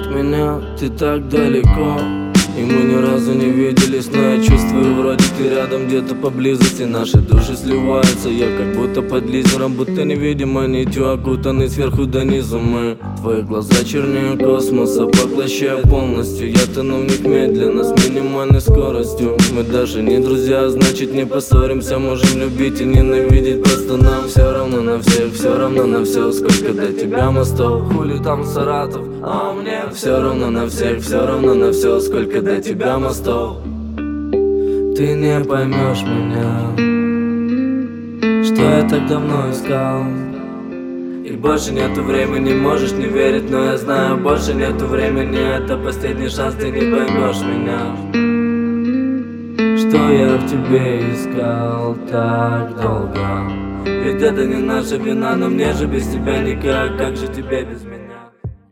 от меня ты так далеко, и мы ни разу не виделись, но я чувствую, вроде ты рядом, где-то поблизости. Наши души сливаются, я как будто под лизером, будто невидимо нитью окутанный сверху до низу. Мы, твои глаза чернее космоса, поглощая полностью. Я тону в них медленно, с минимальной скоростью. Мы даже не друзья, значит не поссоримся. Можем любить и ненавидеть, просто нам все равно на всех, все равно на все. Сколько до тебя мостов, хули там Саратов, а мне все равно на всех, все равно на все. Сколько до тебя мостов. Ты не поймешь меня, что я так давно искал. И больше нету времени, можешь не верить, но я знаю, больше нету времени. Это последний шанс, ты не поймешь меня, что я в тебе искал так долго. Ведь это не наша вина, но мне же без тебя никак. Как же тебе без меня?